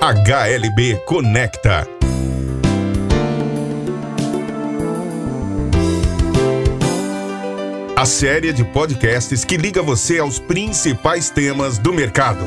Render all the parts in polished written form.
HLB Conecta. A série de podcasts que liga você aos principais temas do mercado.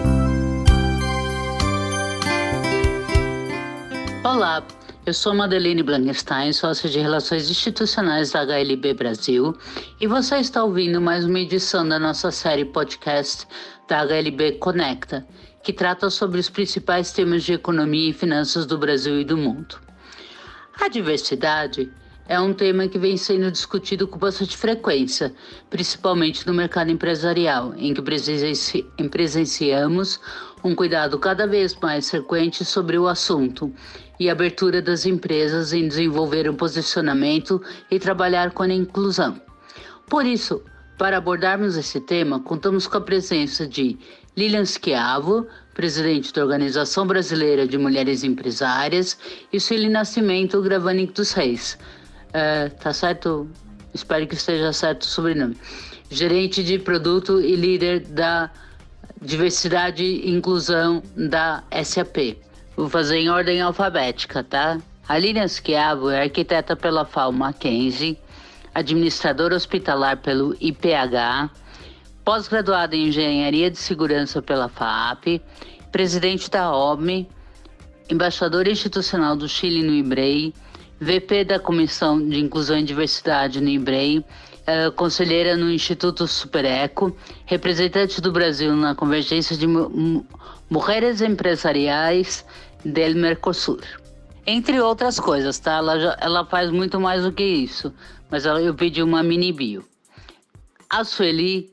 Olá, eu sou Madeleine Blankenstein, sócia de Relações Institucionais da HLB Brasil, e você está ouvindo mais uma edição da nossa série podcast da HLB Conecta, que trata sobre os principais temas de economia e finanças do Brasil e do mundo. A diversidade é um tema que vem sendo discutido com bastante frequência, principalmente no mercado empresarial, em que presenciamos um cuidado cada vez mais frequente sobre o assunto e a abertura das empresas em desenvolver um posicionamento e trabalhar com a inclusão. Por isso, para abordarmos esse tema, contamos com a presença de Lilian Schiavo, presidente da Organização Brasileira de Mulheres Empresárias, e Sueli Nascimento Gravani dos Reis. Tá certo? Espero que esteja certo o sobrenome. Gerente de produto e líder da diversidade e inclusão da SAP. Vou fazer em ordem alfabética, tá? A Lilian Schiavo é arquiteta pela FAO Mackenzie, administradora hospitalar pelo IPH, pós-graduada em Engenharia de Segurança pela FAAP, presidente da OMI, embaixadora institucional do Chile no IBREI, VP da Comissão de Inclusão e Diversidade no IBREI, conselheira no Instituto Supereco, representante do Brasil na Convergência de Mulheres Empresariais del Mercosul. Entre outras coisas, tá? Ela faz muito mais do que isso, mas eu pedi uma mini bio. A Sueli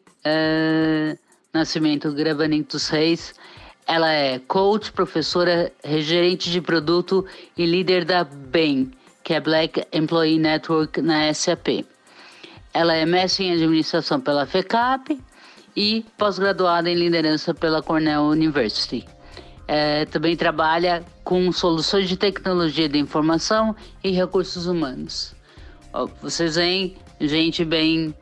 Nascimento Gravani dos Reis, ela é coach, professora, gerente de produto e líder da BEM, que é Black Employee Network na SAP. Ela é mestre em administração pela FECAP e pós-graduada em liderança pela Cornell University. Também trabalha com soluções de tecnologia de informação e recursos humanos. Vocês veem gente bem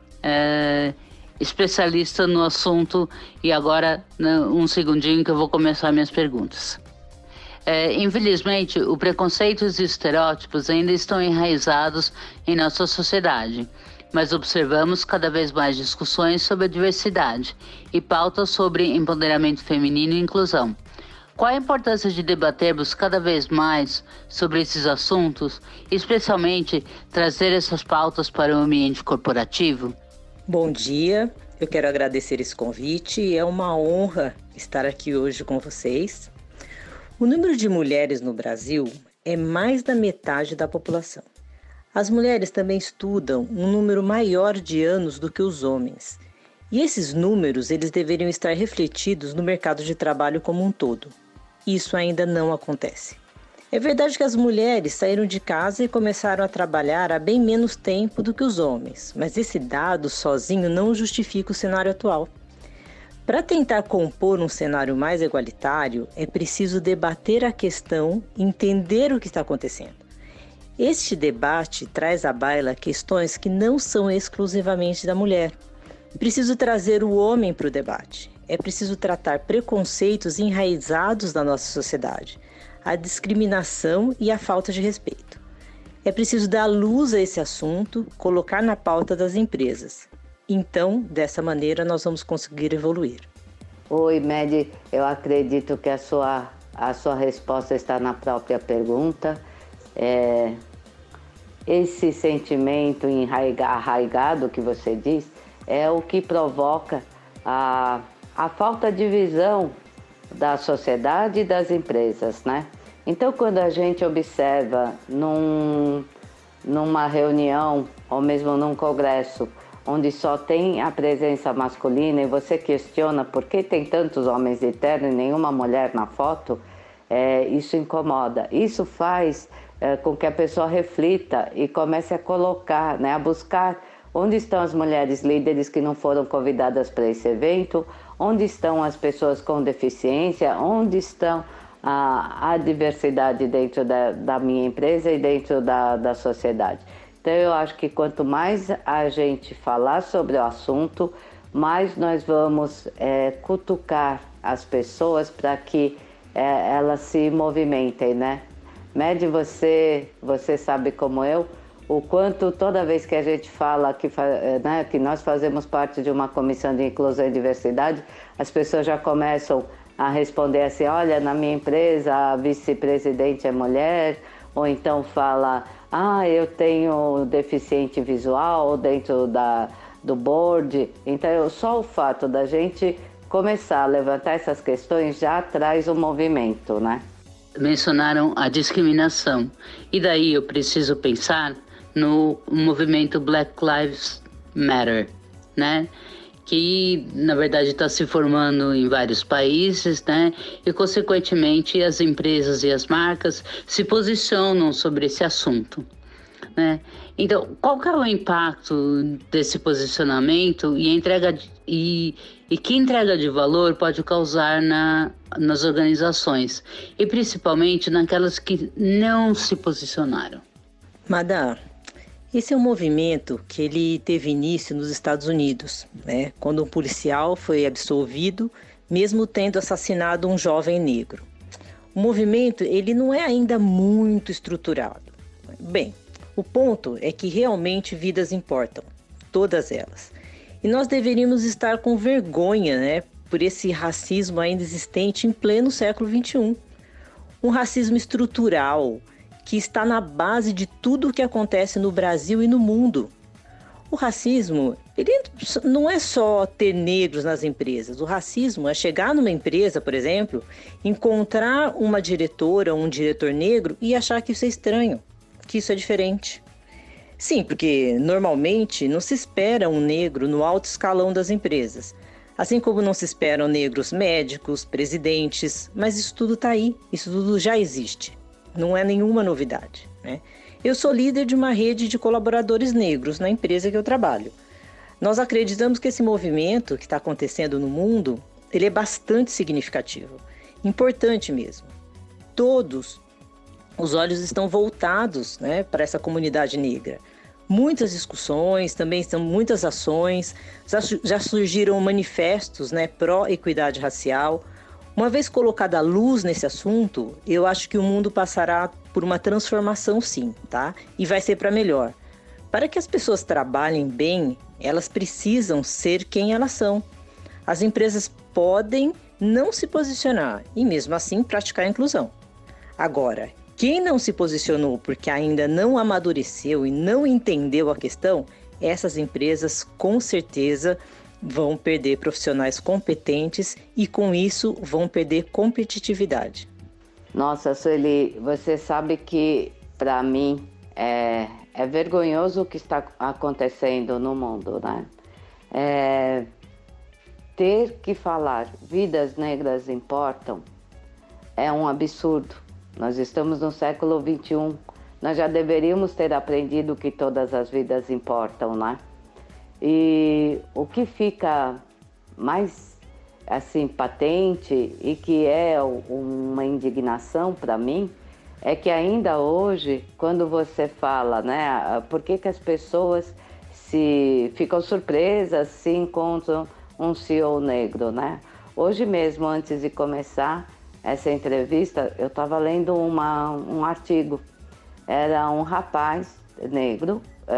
especialista no assunto, e agora um segundinho que eu vou começar minhas perguntas. Infelizmente, o preconceito e os estereótipos ainda estão enraizados em nossa sociedade, mas observamos cada vez mais discussões sobre a diversidade e pautas sobre empoderamento feminino e inclusão. Qual a importância de debatermos cada vez mais sobre esses assuntos, especialmente trazer essas pautas para o ambiente corporativo? Bom dia, eu quero agradecer esse convite e é uma honra estar aqui hoje com vocês. O número de mulheres no Brasil é mais da metade da população. As mulheres também estudam um número maior de anos do que os homens. E esses números eles deveriam estar refletidos no mercado de trabalho como um todo. Isso ainda não acontece. É verdade que as mulheres saíram de casa e começaram a trabalhar há bem menos tempo do que os homens, mas esse dado sozinho não justifica o cenário atual. Para tentar compor um cenário mais igualitário, é preciso debater a questão e entender o que está acontecendo. Este debate traz à baila questões que não são exclusivamente da mulher. É preciso trazer o homem para o debate. É preciso tratar preconceitos enraizados na nossa sociedade, a discriminação e a falta de respeito. É preciso dar luz a esse assunto, colocar na pauta das empresas. Então, dessa maneira, nós vamos conseguir evoluir. Oi, Medi, eu acredito que a sua resposta está na própria pergunta. Esse sentimento arraigado que você diz é o que provoca a falta de visão da sociedade e das empresas, né? Então, quando a gente observa numa reunião ou mesmo num congresso onde só tem a presença masculina e você questiona por que tem tantos homens de terno e nenhuma mulher na foto, isso incomoda. Isso faz com que a pessoa reflita e comece a colocar, né, a buscar onde estão as mulheres líderes que não foram convidadas para esse evento, onde estão as pessoas com deficiência, onde estão a diversidade dentro da minha empresa e dentro da sociedade. Então eu acho que quanto mais a gente falar sobre o assunto, mais nós vamos cutucar as pessoas para que elas se movimentem, né? Mede você sabe como eu, o quanto toda vez que a gente fala né, que nós fazemos parte de uma comissão de inclusão e diversidade, as pessoas já começam a responder assim, olha, na minha empresa a vice-presidente é mulher, ou então fala, eu tenho deficiente visual dentro do board. Então, só o fato da gente começar a levantar essas questões já traz um movimento, né? Mencionaram a discriminação. E daí eu preciso pensar no movimento Black Lives Matter, né? Que, na verdade, está se formando em vários países, né? E, consequentemente, as empresas e as marcas se posicionam sobre esse assunto, né? Então, qual que é o impacto desse posicionamento e que entrega de valor pode causar nas organizações, e principalmente naquelas que não se posicionaram? Madá, esse é um movimento que ele teve início nos Estados Unidos, né? Quando um policial foi absolvido, mesmo tendo assassinado um jovem negro. O movimento ele não é ainda muito estruturado. Bem, o ponto é que realmente vidas importam, todas elas. E nós deveríamos estar com vergonha, né, por esse racismo ainda existente em pleno século XXI. Um racismo estrutural que está na base de tudo o que acontece no Brasil e no mundo. O racismo, ele não é só ter negros nas empresas. O racismo é chegar numa empresa, por exemplo, encontrar uma diretora ou um diretor negro e achar que isso é estranho, que isso é diferente. Sim, porque normalmente não se espera um negro no alto escalão das empresas. Assim como não se esperam negros médicos, presidentes, mas isso tudo está aí, isso tudo já existe. Não é nenhuma novidade, né? Eu sou líder de uma rede de colaboradores negros na empresa que eu trabalho. Nós acreditamos que esse movimento que está acontecendo no mundo, ele é bastante significativo, importante mesmo. Todos os olhos estão voltados, né, para essa comunidade negra. Muitas discussões, também são muitas ações, já surgiram manifestos, né, pró-equidade racial. Uma vez colocada a luz nesse assunto, eu acho que o mundo passará por uma transformação sim, tá? E vai ser para melhor. Para que as pessoas trabalhem bem, elas precisam ser quem elas são. As empresas podem não se posicionar e mesmo assim praticar a inclusão. Agora, quem não se posicionou porque ainda não amadureceu e não entendeu a questão, essas empresas com certeza vão perder profissionais competentes e com isso vão perder competitividade. Nossa, Sueli, você sabe que para mim é vergonhoso o que está acontecendo no mundo, né? Ter que falar vidas negras importam é um absurdo. Nós estamos no século XXI, nós já deveríamos ter aprendido que todas as vidas importam, né? E o que fica mais assim patente e que é uma indignação para mim é que ainda hoje, quando você fala, né, por que as pessoas ficam surpresas se encontram um CEO negro, né? Hoje mesmo, antes de começar essa entrevista, eu estava lendo um artigo. Era um rapaz negro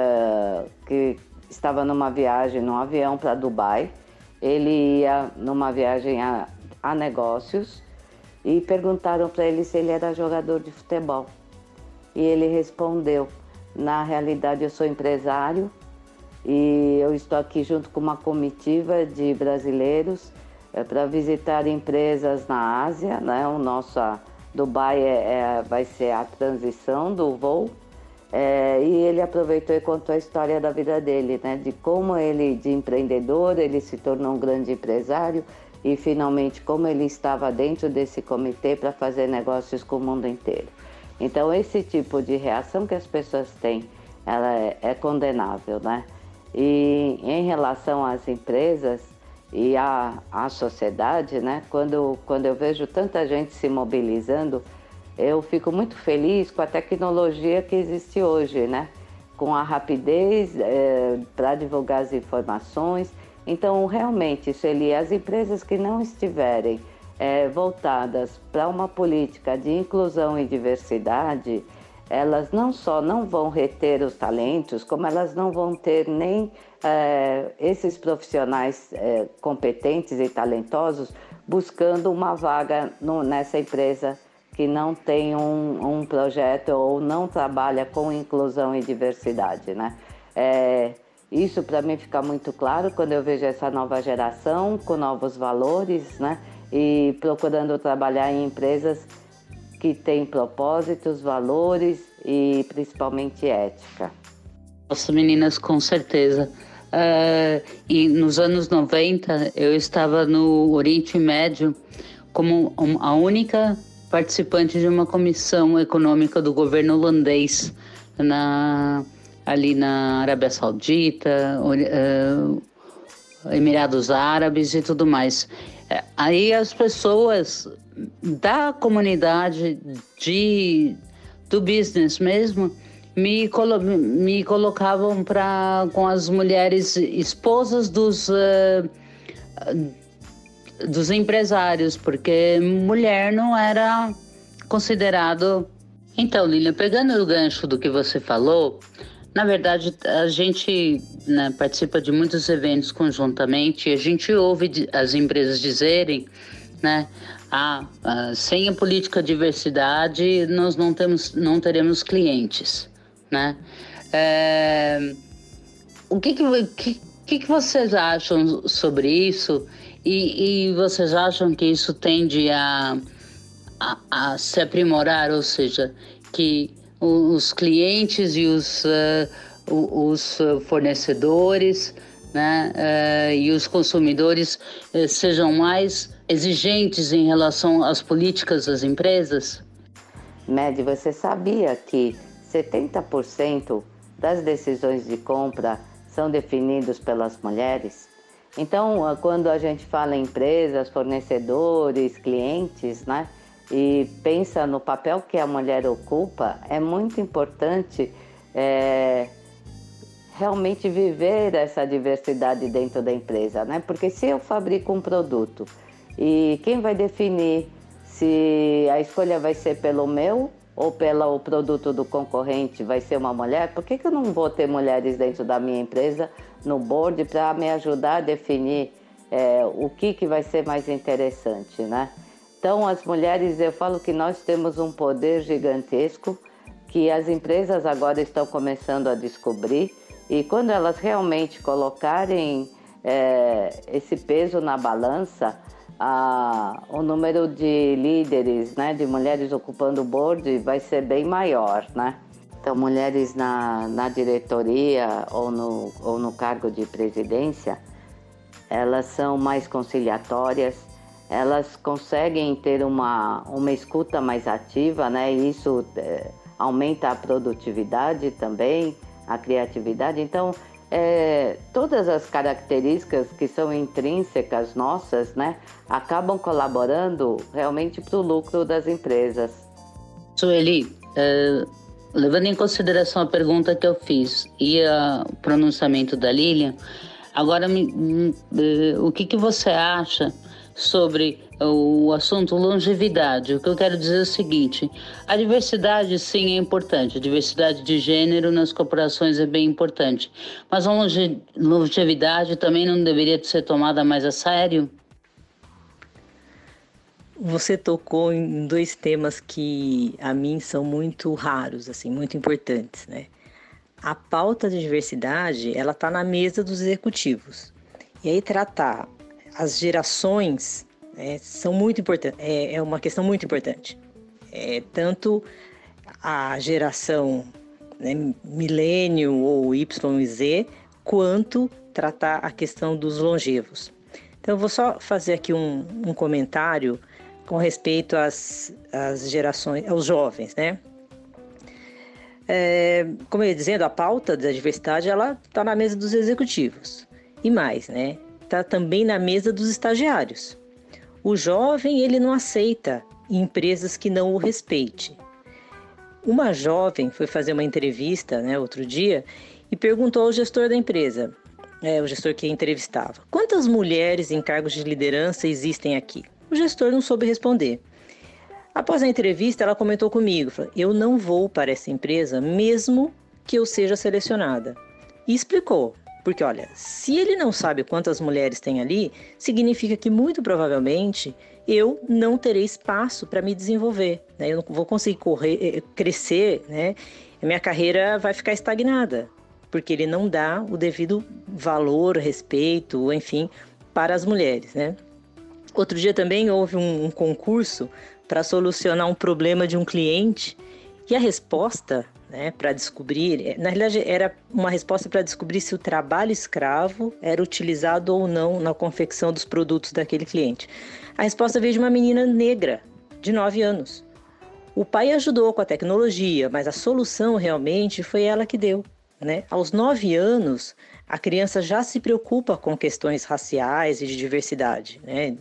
que estava numa viagem, num avião para Dubai. Ele ia numa viagem a negócios e perguntaram para ele se ele era jogador de futebol. E ele respondeu, na realidade eu sou empresário e eu estou aqui junto com uma comitiva de brasileiros para visitar empresas na Ásia, né? O nosso Dubai vai ser a transição do voo. E ele aproveitou e contou a história da vida dele, né? De como ele, de empreendedor, ele se tornou um grande empresário e finalmente como ele estava dentro desse comitê para fazer negócios com o mundo inteiro. Então esse tipo de reação que as pessoas têm, ela é condenável, né? E em relação às empresas e à sociedade, né? Quando eu vejo tanta gente se mobilizando, eu fico muito feliz com a tecnologia que existe hoje, né? Com a rapidez para divulgar as informações. Então, realmente, Sueli, as empresas que não estiverem voltadas para uma política de inclusão e diversidade, elas não só não vão reter os talentos, como elas não vão ter nem esses profissionais competentes e talentosos buscando uma vaga nessa empresa que não tem um projeto ou não trabalha com inclusão e diversidade, né? Isso para mim fica muito claro quando eu vejo essa nova geração com novos valores, né? E procurando trabalhar em empresas que têm propósitos, valores e principalmente ética. Nossa, meninas, com certeza. E nos anos 90, eu estava no Oriente Médio como a única participante de uma comissão econômica do governo holandês ali na Arábia Saudita, Emirados Árabes e tudo mais. Aí as pessoas da comunidade do business mesmo me colocavam com as mulheres esposas dos empresários, porque mulher não era considerado. Então, Lilian, pegando o gancho do que você falou, na verdade a gente, né, participa de muitos eventos conjuntamente e a gente ouve as empresas dizerem, né, sem a política de diversidade nós não teremos clientes, né? O que vocês acham sobre isso? E vocês acham que isso tende a se aprimorar, ou seja, que os clientes e os fornecedores, né, e os consumidores sejam mais exigentes em relação às políticas das empresas? Medi, você sabia que 70% das decisões de compra são definidas pelas mulheres? Então, quando a gente fala em empresas, fornecedores, clientes, né, e pensa no papel que a mulher ocupa, é muito importante realmente viver essa diversidade dentro da empresa, né? Porque se eu fabrico um produto e quem vai definir se a escolha vai ser pelo meu ou pelo produto do concorrente vai ser uma mulher, por que eu não vou ter mulheres dentro da minha empresa no board para me ajudar a definir o que vai ser mais interessante, né? Então, as mulheres, eu falo que nós temos um poder gigantesco que as empresas agora estão começando a descobrir, e quando elas realmente colocarem esse peso na balança, o número de líderes, né, de mulheres ocupando o board vai ser bem maior, né? Então, mulheres na diretoria ou no cargo de presidência, elas são mais conciliatórias, elas conseguem ter uma escuta mais ativa, né? E isso aumenta a produtividade também, a criatividade. Então, todas as características que são intrínsecas nossas, né, acabam colaborando realmente para o lucro das empresas. Sueli, levando em consideração a pergunta que eu fiz e o pronunciamento da Lilian, agora o que você acha sobre o assunto longevidade? O que eu quero dizer é o seguinte: a diversidade sim é importante, a diversidade de gênero nas corporações é bem importante, mas a longevidade também não deveria ser tomada mais a sério? Você tocou em dois temas que a mim são muito raros, assim, muito importantes, né? A pauta de diversidade, ela está na mesa dos executivos. E aí tratar as gerações são muito importantes, é uma questão muito importante. Tanto a geração, né, milênio ou Y e Z, quanto tratar a questão dos longevos. Então eu vou só fazer aqui um comentário com respeito às gerações, aos jovens, né? Como eu ia dizendo, a pauta da diversidade ela está na mesa dos executivos. E mais, né? Está também na mesa dos estagiários. O jovem, ele não aceita empresas que não o respeitem. Uma jovem foi fazer uma entrevista, né, outro dia, e perguntou ao gestor da empresa, o gestor que entrevistava: quantas mulheres em cargos de liderança existem aqui? O gestor não soube responder. Após a entrevista, ela comentou comigo, falou, eu não vou para essa empresa mesmo que eu seja selecionada. E explicou, porque olha, se ele não sabe quantas mulheres tem ali, significa que muito provavelmente eu não terei espaço para me desenvolver, né? Eu não vou conseguir crescer, né? A minha carreira vai ficar estagnada, porque ele não dá o devido valor, respeito, enfim, para as mulheres, né? Outro dia também houve um concurso para solucionar um problema de um cliente e a resposta, né, para descobrir, na realidade era uma resposta para descobrir se o trabalho escravo era utilizado ou não na confecção dos produtos daquele cliente. A resposta veio de uma menina negra, de 9 anos. O pai ajudou com a tecnologia, mas a solução realmente foi ela que deu, né? Aos 9 anos, a criança já se preocupa com questões raciais e de diversidade, né?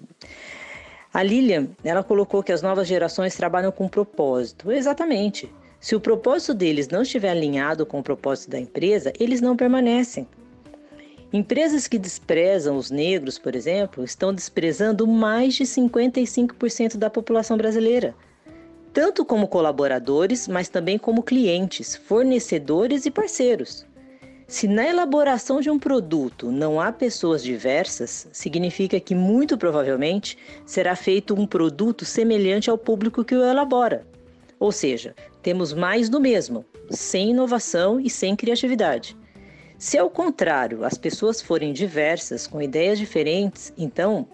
A Lilian, ela colocou que as novas gerações trabalham com propósito. Exatamente. Se o propósito deles não estiver alinhado com o propósito da empresa, eles não permanecem. Empresas que desprezam os negros, por exemplo, estão desprezando mais de 55% da população brasileira. Tanto como colaboradores, mas também como clientes, fornecedores e parceiros. Se na elaboração de um produto não há pessoas diversas, significa que muito provavelmente será feito um produto semelhante ao público que o elabora. Ou seja, temos mais do mesmo, sem inovação e sem criatividade. Se ao contrário as pessoas forem diversas, com ideias diferentes, então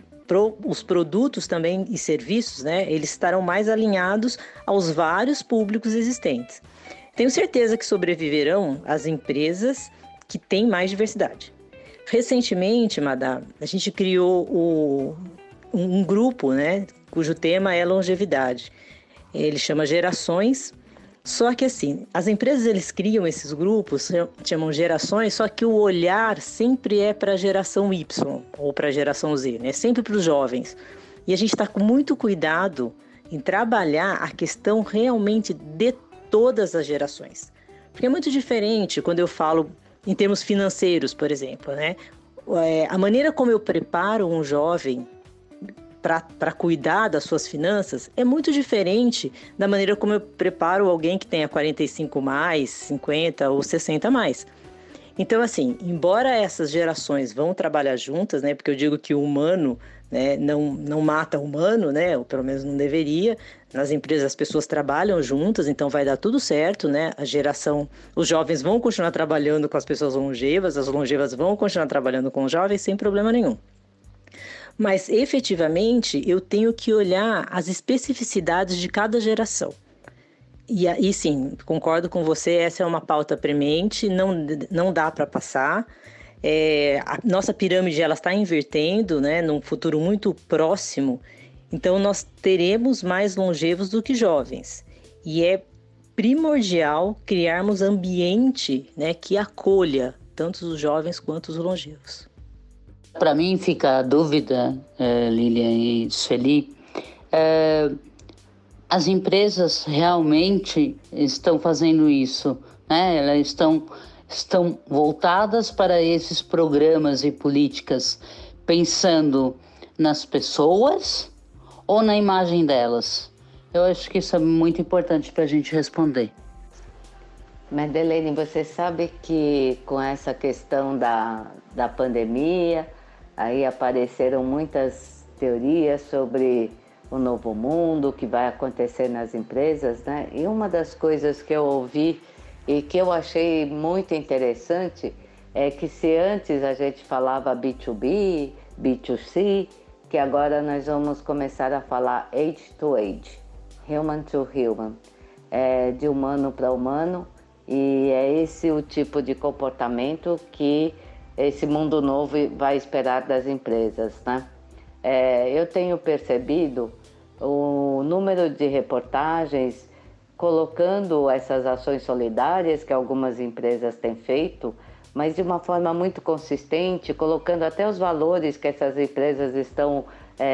os produtos também e serviços, né, eles estarão mais alinhados aos vários públicos existentes. Tenho certeza que sobreviverão as empresas que têm mais diversidade. Recentemente, Madá, a gente criou um grupo, né, cujo tema é longevidade. Ele chama Gerações. Só que assim, as empresas eles criam esses grupos, chamam gerações, só que o olhar sempre é para a geração Y ou para a geração Z, né? Sempre para os jovens. E a gente está com muito cuidado em trabalhar a questão realmente de todas as gerações. Porque é muito diferente quando eu falo em termos financeiros, por exemplo, né? A maneira como eu preparo um jovem para cuidar das suas finanças é muito diferente da maneira como eu preparo alguém que tenha 45 mais, 50 ou 60 mais. Então, assim, embora essas gerações vão trabalhar juntas, né, porque eu digo que o humano, né, não mata o humano, né, ou pelo menos não deveria. Nas empresas as pessoas trabalham juntas, então vai dar tudo certo, né? Os jovens vão continuar trabalhando com as pessoas longevas, as longevas vão continuar trabalhando com os jovens sem problema nenhum. Mas, efetivamente, eu tenho que olhar as especificidades de cada geração. E sim, concordo com você, essa é uma pauta premente, não dá para passar. A nossa pirâmide ela está invertendo, né, num futuro muito próximo, então nós teremos mais longevos do que jovens. E é primordial criarmos ambiente, né, que acolha tanto os jovens quanto os longevos. Para mim fica a dúvida, Lilian e Sueli, as empresas realmente estão fazendo isso, né? Elas estão voltadas para esses programas e políticas pensando nas pessoas ou na imagem delas? Eu acho que isso é muito importante para a gente responder. Madeleine, você sabe que com essa questão da pandemia, aí apareceram muitas teorias sobre o novo mundo que vai acontecer nas empresas, né? E uma das coisas que eu ouvi e que eu achei muito interessante é que se antes a gente falava B2B, B2C, que agora nós vamos começar a falar age to age, human to human, de humano para humano, e é esse o tipo de comportamento que esse mundo novo vai esperar das empresas, né? Eu tenho percebido o número de reportagens colocando essas ações solidárias que algumas empresas têm feito, mas de uma forma muito consistente, colocando até os valores que essas empresas estão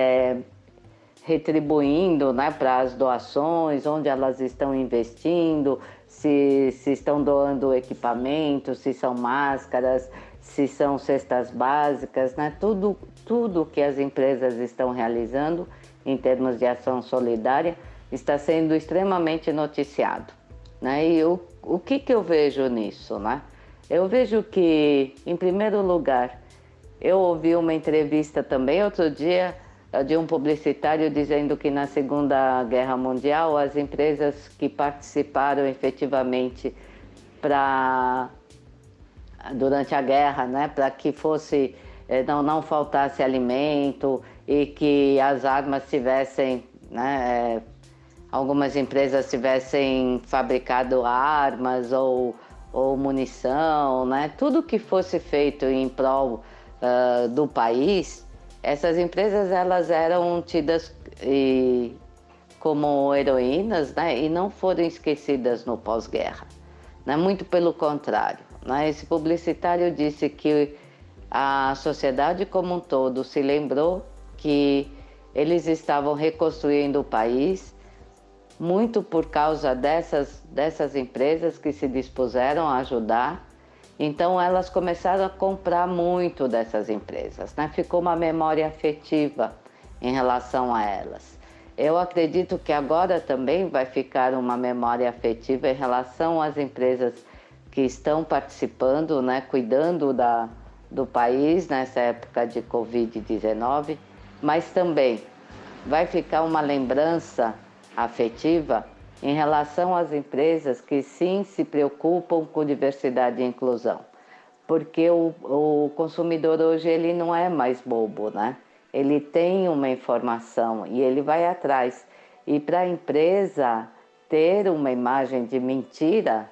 retribuindo, né, para as doações, onde elas estão investindo, se estão doando equipamentos, se são máscaras, se são cestas básicas, né? Tudo que as empresas estão realizando em termos de ação solidária está sendo extremamente noticiado, né? E o que eu vejo nisso, né? Eu vejo que, em primeiro lugar, eu ouvi uma entrevista também outro dia de um publicitário dizendo que na Segunda Guerra Mundial as empresas que participaram efetivamente durante a guerra, né, para que fosse não faltasse alimento e que as armas tivessem, né, algumas empresas tivessem fabricado armas ou munição, né, tudo que fosse feito em prol do país, essas empresas elas eram tidas como heroínas, né, e não foram esquecidas no pós-guerra, né, muito pelo contrário, né. Esse publicitário disse que a sociedade como um todo se lembrou que eles estavam reconstruindo o país muito por causa dessas empresas que se dispuseram a ajudar. Então elas começaram a comprar muito dessas empresas, né? Ficou uma memória afetiva em relação a elas. Eu acredito que agora também vai ficar uma memória afetiva em relação às empresas que estão participando, né? Cuidando do país nessa época de Covid-19, mas também vai ficar uma lembrança afetiva em relação às empresas que sim se preocupam com diversidade e inclusão, porque o consumidor hoje ele não é mais bobo, né? Ele tem uma informação e ele vai atrás, e para a empresa ter uma imagem de mentira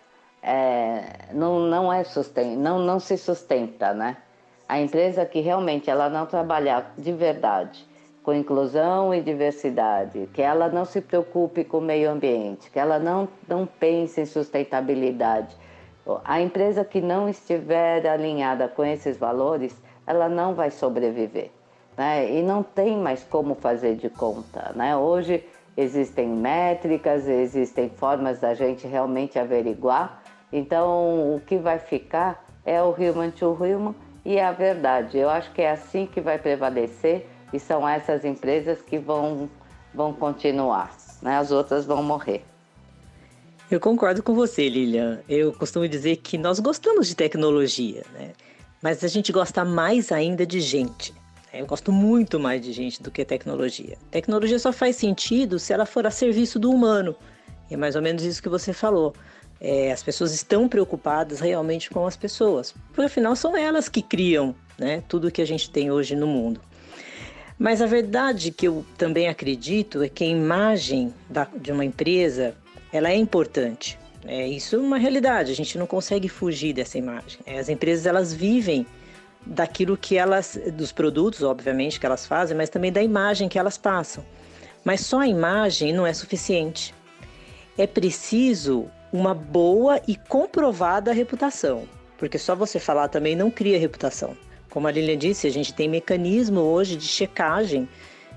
não se sustenta, né? A empresa que realmente ela não trabalhar de verdade com inclusão e diversidade, que ela não se preocupe com o meio ambiente, que ela não pense em sustentabilidade, a empresa que não estiver alinhada com esses valores, ela não vai sobreviver, né? E não tem mais como fazer de conta, né? Hoje existem métricas, existem formas da gente realmente averiguar, então o que vai ficar é o human to human e a verdade. Eu acho que é assim que vai prevalecer. E são essas empresas que vão continuar, né? As outras vão morrer. Eu concordo com você, Lilian. Eu costumo dizer que nós gostamos de tecnologia, né? Mas a gente gosta mais ainda de gente. Eu gosto muito mais de gente do que tecnologia. Tecnologia só faz sentido se ela for a serviço do humano. E é mais ou menos isso que você falou. As pessoas estão preocupadas realmente com as pessoas. Porque afinal são elas que criam, né, tudo que a gente tem hoje no mundo. Mas a verdade que eu também acredito é que a imagem de uma empresa, ela é importante. Isso é uma realidade, a gente não consegue fugir dessa imagem. As empresas, elas vivem daquilo que dos produtos, obviamente, que elas fazem, mas também da imagem que elas passam. Mas só a imagem não é suficiente. É preciso uma boa e comprovada reputação, porque só você falar também não cria reputação. Como a Lilian disse, a gente tem mecanismo hoje de checagem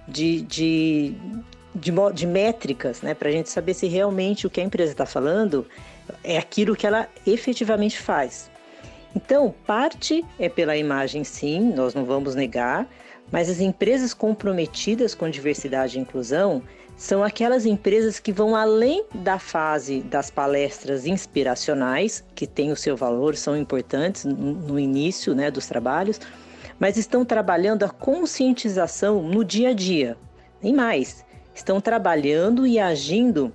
de métricas, né, para a gente saber se realmente o que a empresa está falando é aquilo que ela efetivamente faz. Então, parte é pela imagem, sim, nós não vamos negar, mas as empresas comprometidas com diversidade e inclusão são aquelas empresas que vão além da fase das palestras inspiracionais, que têm o seu valor, são importantes no início, né, dos trabalhos, mas estão trabalhando a conscientização no dia a dia. Nem mais, estão trabalhando e agindo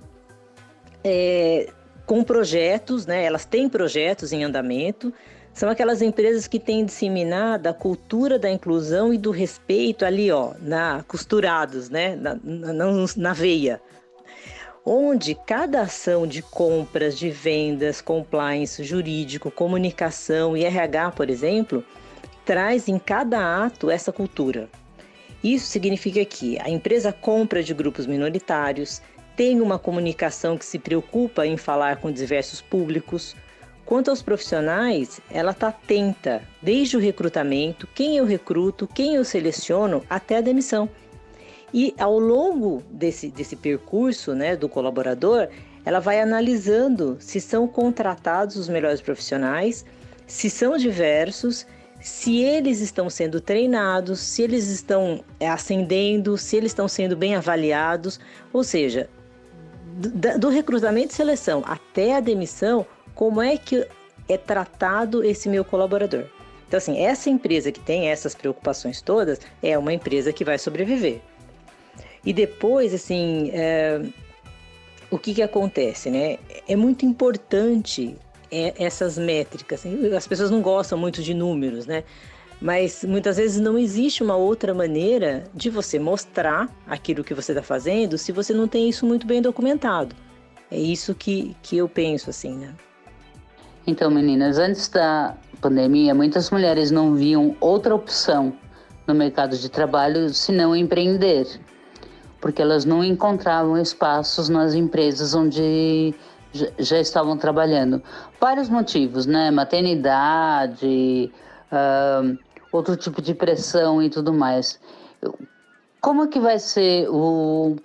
com projetos, né, elas têm projetos em andamento, são aquelas empresas que têm disseminado a cultura da inclusão e do respeito ali, costurados, né, na veia. Onde cada ação de compras, de vendas, compliance, jurídico, comunicação e RH, por exemplo, traz em cada ato essa cultura. Isso significa que a empresa compra de grupos minoritários, tem uma comunicação que se preocupa em falar com diversos públicos. Quanto aos profissionais, ela está atenta, desde o recrutamento, quem eu recruto, quem eu seleciono, até a demissão. E ao longo desse percurso, né, do colaborador, ela vai analisando se são contratados os melhores profissionais, se são diversos, se eles estão sendo treinados, se eles estão ascendendo, se eles estão sendo bem avaliados, ou seja, do recrutamento e seleção até a demissão, como é que é tratado esse meu colaborador. Então, assim, essa empresa que tem essas preocupações todas é uma empresa que vai sobreviver. E depois, assim, o que acontece, né? É muito importante essas métricas. As pessoas não gostam muito de números, né? Mas muitas vezes não existe uma outra maneira de você mostrar aquilo que você está fazendo se você não tem isso muito bem documentado. É isso que eu penso, assim, né? Então, meninas, antes da pandemia, muitas mulheres não viam outra opção no mercado de trabalho senão empreender, porque elas não encontravam espaços nas empresas onde já estavam trabalhando. Vários motivos, né? Maternidade, outro tipo de pressão e tudo mais. Como que vai ser o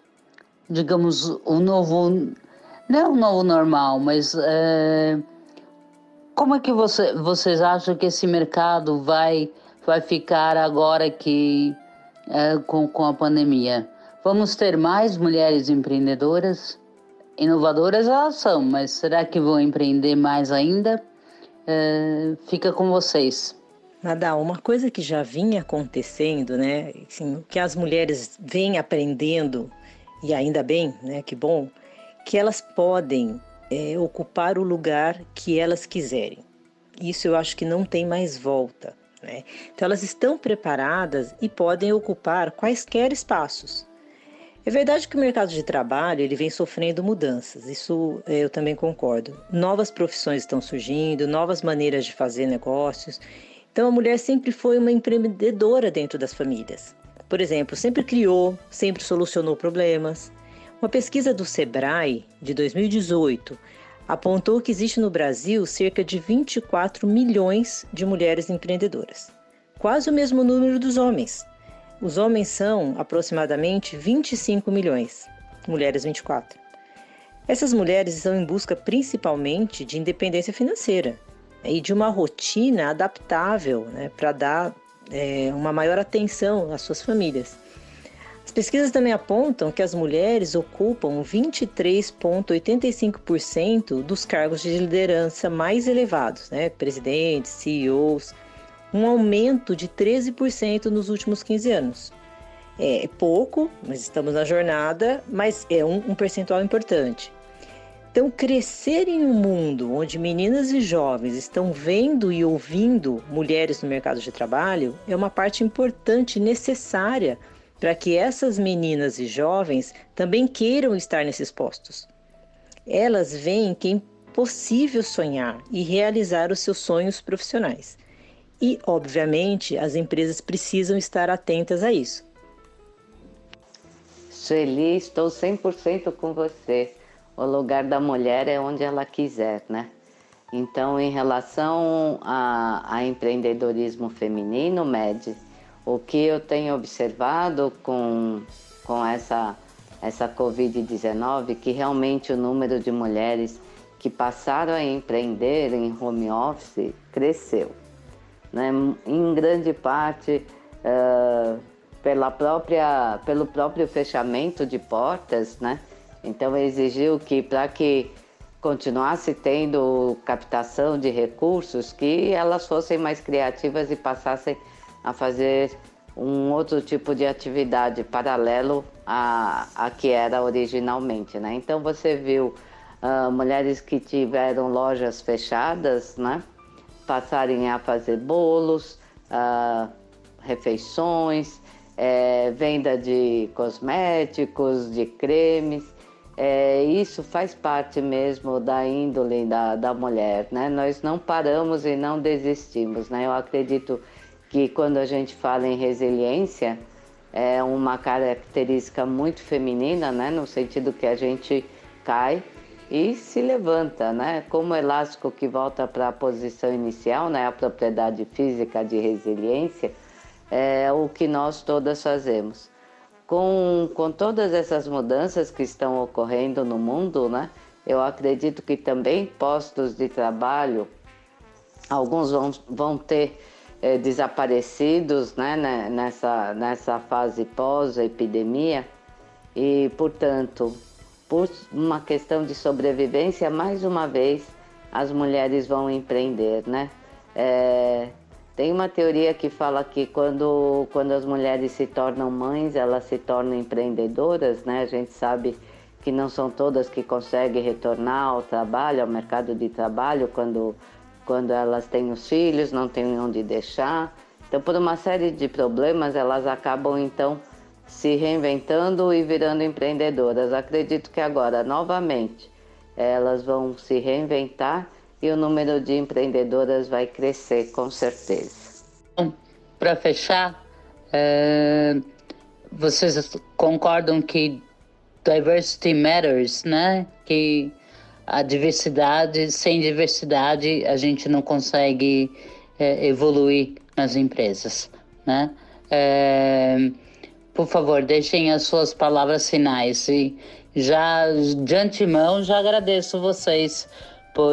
novo, não o novo normal, mas como é que vocês acham que esse mercado vai ficar agora que com a pandemia? Vamos ter mais mulheres empreendedoras? Inovadoras elas são, mas será que vão empreender mais ainda? Fica com vocês. Nadal, uma coisa que já vinha acontecendo, né? Assim, que as mulheres vêm aprendendo, e ainda bem, né? Que bom, que elas podem ocupar o lugar que elas quiserem. Isso eu acho que não tem mais volta, né? Então elas estão preparadas e podem ocupar quaisquer espaços. É verdade que o mercado de trabalho ele vem sofrendo mudanças, isso eu também concordo. Novas profissões estão surgindo, novas maneiras de fazer negócios. Então a mulher sempre foi uma empreendedora dentro das famílias. Por exemplo, sempre criou, sempre solucionou problemas. Uma pesquisa do Sebrae de 2018 apontou que existe no Brasil cerca de 24 milhões de mulheres empreendedoras, quase o mesmo número dos homens. Os homens são aproximadamente 25 milhões, mulheres 24. Essas mulheres estão em busca principalmente de independência financeira e de uma rotina adaptável, né, para dar uma maior atenção às suas famílias. As pesquisas também apontam que as mulheres ocupam 23,85% dos cargos de liderança mais elevados, né, presidentes, CEOs, um aumento de 13% nos últimos 15 anos. É pouco, mas estamos na jornada, mas é um percentual importante. Então, crescer em um mundo onde meninas e jovens estão vendo e ouvindo mulheres no mercado de trabalho é uma parte importante e necessária para que essas meninas e jovens também queiram estar nesses postos. Elas veem que é impossível sonhar e realizar os seus sonhos profissionais. E, obviamente, as empresas precisam estar atentas a isso. Sueli, estou 100% com você. O lugar da mulher é onde ela quiser, né? Então, em relação a empreendedorismo feminino, Med, o que eu tenho observado com essa Covid-19, que realmente o número de mulheres que passaram a empreender em home office cresceu. Né? Em grande parte pelo próprio fechamento de portas, né? Então exigiu que para que continuasse tendo captação de recursos, que elas fossem mais criativas e passassem a fazer um outro tipo de atividade paralelo a que era originalmente, né? Então você viu mulheres que tiveram lojas fechadas, né? Passarem a fazer bolos, refeições, venda de cosméticos, de cremes. Isso faz parte mesmo da índole da mulher, né? Nós não paramos e não desistimos, né? Eu acredito que quando a gente fala em resiliência, é uma característica muito feminina, né? No sentido que a gente cai e se levanta, né? Como o elástico que volta para a posição inicial, né? A propriedade física de resiliência é o que nós todas fazemos. Com todas essas mudanças que estão ocorrendo no mundo, né? Eu acredito que também postos de trabalho, alguns vão ter desaparecidos, né, nessa fase pós-epidemia. E, portanto, por uma questão de sobrevivência, mais uma vez, as mulheres vão empreender, né? Tem uma teoria que fala que quando as mulheres se tornam mães, elas se tornam empreendedoras, né? A gente sabe que não são todas que conseguem retornar ao trabalho, ao mercado de trabalho, quando elas têm os filhos, não têm onde deixar. Então, por uma série de problemas, elas acabam, então, se reinventando e virando empreendedoras. Acredito que agora, novamente, elas vão se reinventar e o número de empreendedoras vai crescer, com certeza. Bom, para fechar, vocês concordam que diversity matters, né? Que a diversidade, sem diversidade, a gente não consegue evoluir nas empresas, né? Por favor, deixem as suas palavras finais. E já de antemão, já agradeço vocês por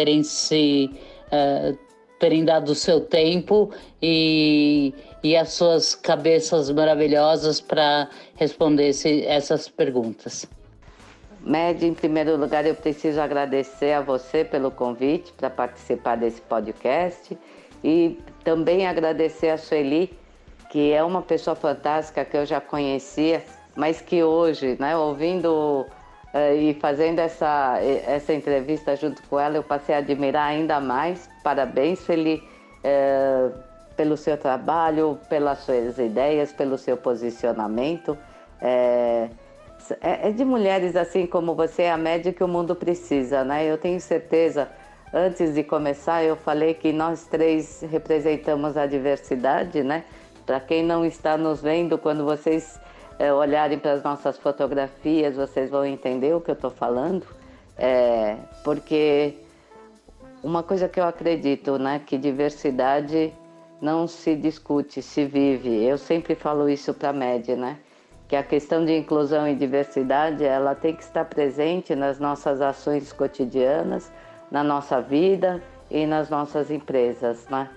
terem dado o seu tempo e as suas cabeças maravilhosas para responder essas perguntas. Med, em primeiro lugar, eu preciso agradecer a você pelo convite para participar desse podcast e também agradecer a Sueli, que é uma pessoa fantástica que eu já conhecia, mas que hoje, né, ouvindo e fazendo essa entrevista junto com ela, eu passei a admirar ainda mais. Parabéns, Sueli, pelo seu trabalho, pelas suas ideias, pelo seu posicionamento. É de mulheres assim como você, a média que o mundo precisa, né? Eu tenho certeza, antes de começar, eu falei que nós três representamos a diversidade, né? Para quem não está nos vendo, quando vocês olharem para as nossas fotografias, vocês vão entender o que eu estou falando. Porque uma coisa que eu acredito, né? Que diversidade não se discute, se vive. Eu sempre falo isso para a média, né? Que a questão de inclusão e diversidade, ela tem que estar presente nas nossas ações cotidianas, na nossa vida e nas nossas empresas, né?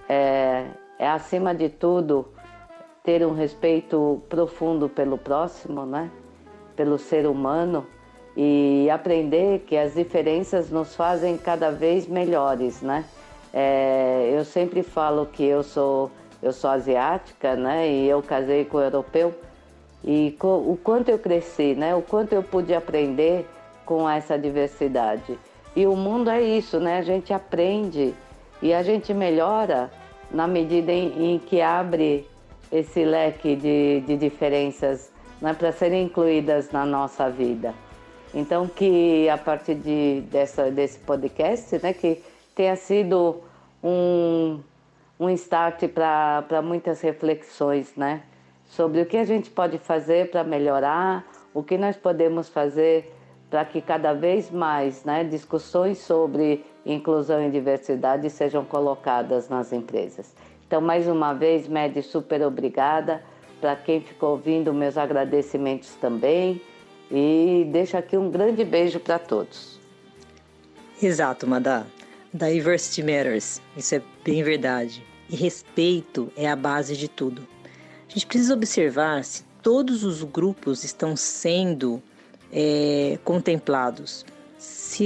Acima de tudo, ter um respeito profundo pelo próximo, né? Pelo ser humano, e aprender que as diferenças nos fazem cada vez melhores, né? Eu sempre falo que eu sou asiática, né? E eu casei com um europeu. E o quanto eu cresci, né? O quanto eu pude aprender com essa diversidade. E o mundo é isso, né? A gente aprende e a gente melhora na medida em que abre esse leque de diferenças, né? Para serem incluídas na nossa vida. Então, que a partir desse podcast, né? Que tenha sido um start para muitas reflexões, né? Sobre o que a gente pode fazer para melhorar, o que nós podemos fazer para que cada vez mais, né, discussões sobre inclusão e diversidade sejam colocadas nas empresas. Então, mais uma vez, Med, super obrigada. Para quem ficou ouvindo, meus agradecimentos também. E deixo aqui um grande beijo para todos. Exato, Madá. Diversity matters. Isso é bem verdade. E respeito é a base de tudo. A gente precisa observar se todos os grupos estão sendo contemplados, se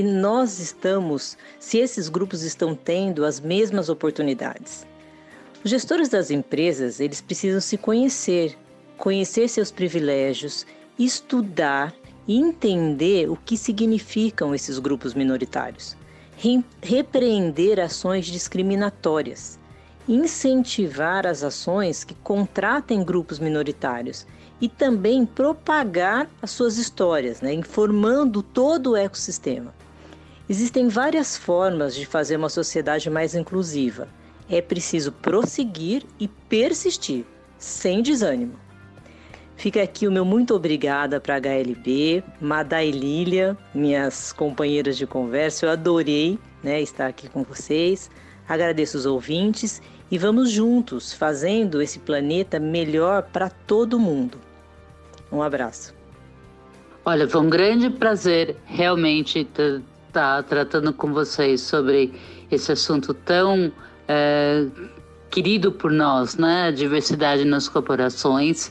esses grupos estão tendo as mesmas oportunidades. Os gestores das empresas, eles precisam se conhecer seus privilégios, estudar e entender o que significam esses grupos minoritários, repreender ações discriminatórias, incentivar as ações que contratem grupos minoritários e também propagar as suas histórias, né, informando todo o ecossistema. Existem várias formas de fazer uma sociedade mais inclusiva. É preciso prosseguir e persistir, sem desânimo. Fica aqui o meu muito obrigada para a HLB, Madá e Lília, minhas companheiras de conversa. Eu adorei, né, estar aqui com vocês. Agradeço os ouvintes e vamos juntos fazendo esse planeta melhor para todo mundo. Um abraço. Olha, foi um grande prazer realmente estar tratando com vocês sobre esse assunto tão querido por nós, né? Diversidade nas corporações.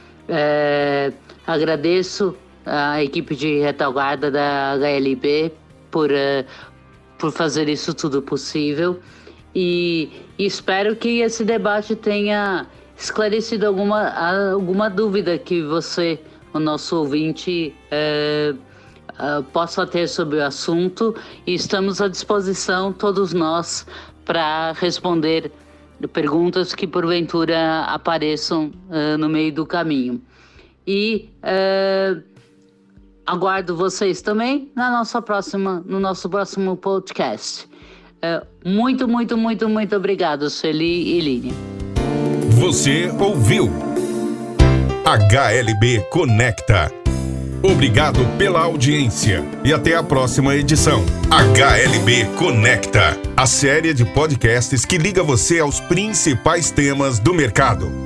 Agradeço a equipe de retaguarda da HLB por fazer isso tudo possível e espero que esse debate tenha esclarecido alguma dúvida que você, o nosso ouvinte, possa ter sobre o assunto, e estamos à disposição, todos nós, para responder perguntas que porventura apareçam no meio do caminho. E aguardo vocês também no nosso próximo podcast. Muito, muito, muito, muito obrigado, Sueli e Línia. Você ouviu HLB Conecta. Obrigado pela audiência e até a próxima edição. HLB Conecta, a série de podcasts que liga você aos principais temas do mercado.